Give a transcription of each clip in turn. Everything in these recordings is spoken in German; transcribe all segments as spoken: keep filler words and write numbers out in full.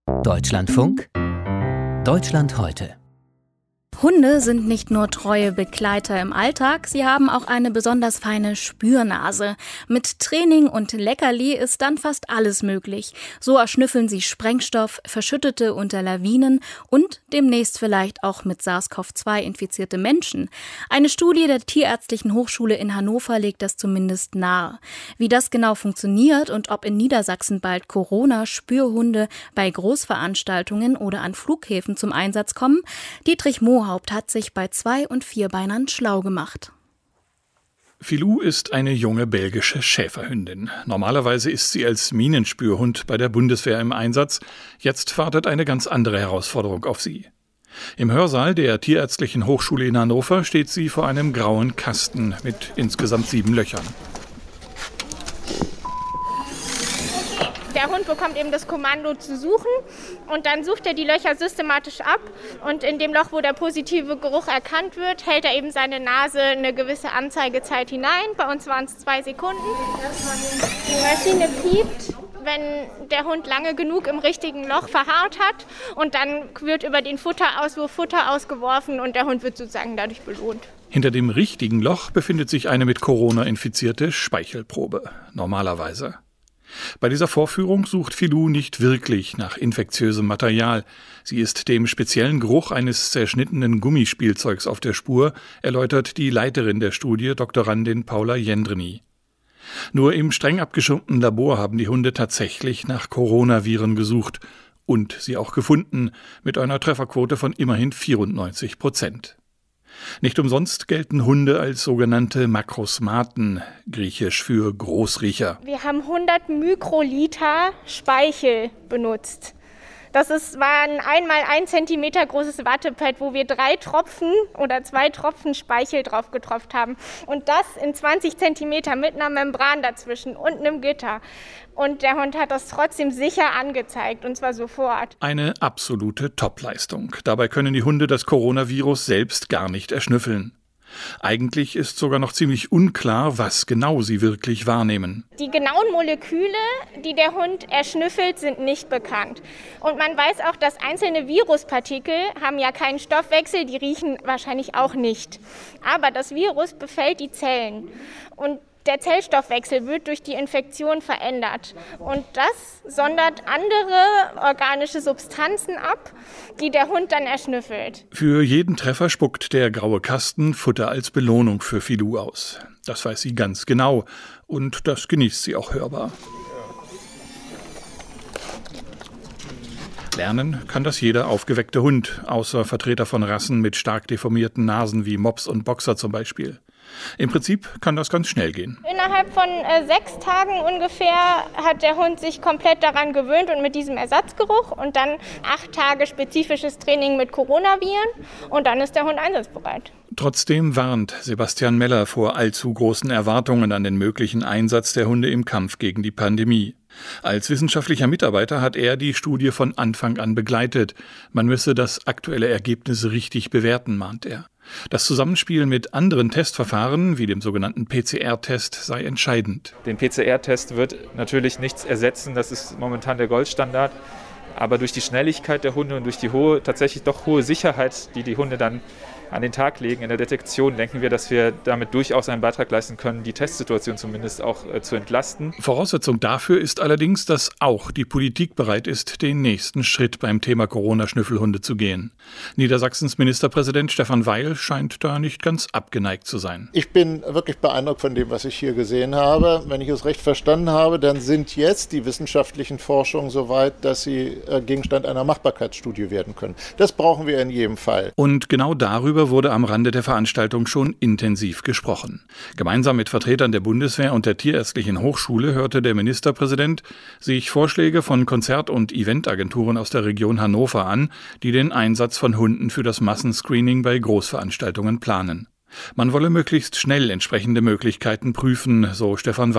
Deutschlandfunk, Deutschland heute. Hunde sind nicht nur treue Begleiter im Alltag, sie haben auch eine besonders feine Spürnase. Mit Training und Leckerli ist dann fast alles möglich. So erschnüffeln sie Sprengstoff, Verschüttete unter Lawinen und demnächst vielleicht auch mit SARS-C o V zwei infizierte Menschen. Eine Studie der Tierärztlichen Hochschule in Hannover legt das zumindest nahe. Wie das genau funktioniert und ob in Niedersachsen bald Corona-Spürhunde bei Großveranstaltungen oder an Flughäfen zum Einsatz kommen, Dietrich Mohaupt hat sich bei Zwei- und Vierbeinern schlau gemacht. Filou ist eine junge belgische Schäferhündin. Normalerweise ist sie als Minenspürhund bei der Bundeswehr im Einsatz. Jetzt wartet eine ganz andere Herausforderung auf sie. Im Hörsaal der Tierärztlichen Hochschule in Hannover steht sie vor einem grauen Kasten mit insgesamt sieben Löchern. Der Hund bekommt eben das Kommando zu suchen und dann sucht er die Löcher systematisch ab und in dem Loch, wo der positive Geruch erkannt wird, hält er eben seine Nase eine gewisse Anzeigezeit hinein. Bei uns waren es zwei Sekunden. Die Maschine piept, wenn der Hund lange genug im richtigen Loch verharrt hat und dann wird über den Futterauswurf Futter ausgeworfen und der Hund wird sozusagen dadurch belohnt. Hinter dem richtigen Loch befindet sich eine mit Corona infizierte Speichelprobe, normalerweise. Bei dieser Vorführung sucht Filou nicht wirklich nach infektiösem Material. Sie ist dem speziellen Geruch eines zerschnittenen Gummispielzeugs auf der Spur, erläutert die Leiterin der Studie, Doktorandin Paula Jendreny. Nur im streng abgeschirmten Labor haben die Hunde tatsächlich nach Coronaviren gesucht und sie auch gefunden, mit einer Trefferquote von immerhin vierundneunzig Prozent. Nicht umsonst gelten Hunde als sogenannte Makrosmaten, griechisch für Großriecher. Wir haben hundert Mikroliter Speichel benutzt. Das ist, war ein einmal ein Zentimeter großes Wattepad, wo wir drei Tropfen oder zwei Tropfen Speichel drauf getropft haben. Und das in zwanzig Zentimeter mit einer Membran dazwischen und einem Gitter. Und der Hund hat das trotzdem sicher angezeigt, und zwar sofort. Eine absolute Topleistung. Dabei können die Hunde das Coronavirus selbst gar nicht erschnüffeln. Eigentlich ist sogar noch ziemlich unklar, was genau sie wirklich wahrnehmen. Die genauen Moleküle, die der Hund erschnüffelt, sind nicht bekannt. Und man weiß auch, dass einzelne Viruspartikel haben ja keinen Stoffwechsel, die riechen wahrscheinlich auch nicht. Aber das Virus befällt die Zellen. Und der Zellstoffwechsel wird durch die Infektion verändert. Und das sondert andere organische Substanzen ab, die der Hund dann erschnüffelt. Für jeden Treffer spuckt der graue Kasten Futter als Belohnung für Filou aus. Das weiß sie ganz genau und das genießt sie auch hörbar. Lernen kann das jeder aufgeweckte Hund, außer Vertreter von Rassen mit stark deformierten Nasen wie Mops und Boxer zum Beispiel. Im Prinzip kann das ganz schnell gehen. Innerhalb von äh, sechs Tagen ungefähr hat der Hund sich komplett daran gewöhnt und mit diesem Ersatzgeruch und dann acht Tage spezifisches Training mit Coronaviren und dann ist der Hund einsatzbereit. Trotzdem warnt Sebastian Meller vor allzu großen Erwartungen an den möglichen Einsatz der Hunde im Kampf gegen die Pandemie. Als wissenschaftlicher Mitarbeiter hat er die Studie von Anfang an begleitet. Man müsse das aktuelle Ergebnis richtig bewerten, mahnt er. Das Zusammenspiel mit anderen Testverfahren, wie dem sogenannten P C R-Test, sei entscheidend. Den P C R-Test wird natürlich nichts ersetzen, das ist momentan der Goldstandard. Aber durch die Schnelligkeit der Hunde und durch die hohe, tatsächlich doch hohe Sicherheit, die die Hunde dann an den Tag legen in der Detektion, denken wir, dass wir damit durchaus einen Beitrag leisten können, die Testsituation zumindest auch äh, zu entlasten. Voraussetzung dafür ist allerdings, dass auch die Politik bereit ist, den nächsten Schritt beim Thema Corona-Schnüffelhunde zu gehen. Niedersachsens Ministerpräsident Stefan Weil scheint da nicht ganz abgeneigt zu sein. Ich bin wirklich beeindruckt von dem, was ich hier gesehen habe. Wenn ich es recht verstanden habe, dann sind jetzt die wissenschaftlichen Forschungen so weit, dass sie äh, Gegenstand einer Machbarkeitsstudie werden können. Das brauchen wir in jedem Fall. Und genau darüber wurde am Rande der Veranstaltung schon intensiv gesprochen. Gemeinsam mit Vertretern der Bundeswehr und der Tierärztlichen Hochschule hörte der Ministerpräsident sich Vorschläge von Konzert- und Eventagenturen aus der Region Hannover an, die den Einsatz von Hunden für das Massenscreening bei Großveranstaltungen planen. Man wolle möglichst schnell entsprechende Möglichkeiten prüfen, so Stefan Weil.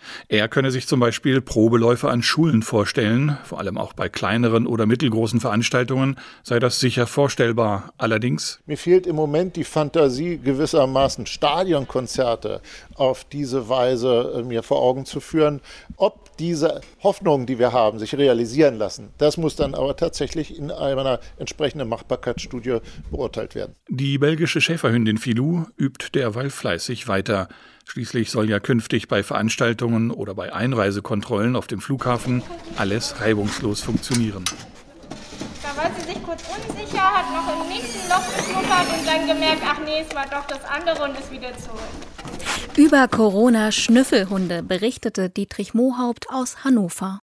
Er könne sich zum Beispiel Probeläufe an Schulen vorstellen. Vor allem auch bei kleineren oder mittelgroßen Veranstaltungen sei das sicher vorstellbar. Allerdings: Mir fehlt im Moment die Fantasie, gewissermaßen Stadionkonzerte auf diese Weise mir vor Augen zu führen. Ob diese Hoffnungen, die wir haben, sich realisieren lassen, das muss dann aber tatsächlich in einer entsprechenden Machbarkeitsstudie beurteilt werden. Die belgische Schäferhündin Filou übt derweil fleißig weiter. Schließlich soll ja künftig bei Veranstaltungen oder bei Einreisekontrollen auf dem Flughafen alles reibungslos funktionieren. Da war sie sich kurz unsicher, hat noch im nächsten Loch geschnuppert und dann gemerkt, ach nee, es war doch das andere und ist wieder zurück. Über Corona-Schnüffelhunde berichtete Dietrich Mohaupt aus Hannover.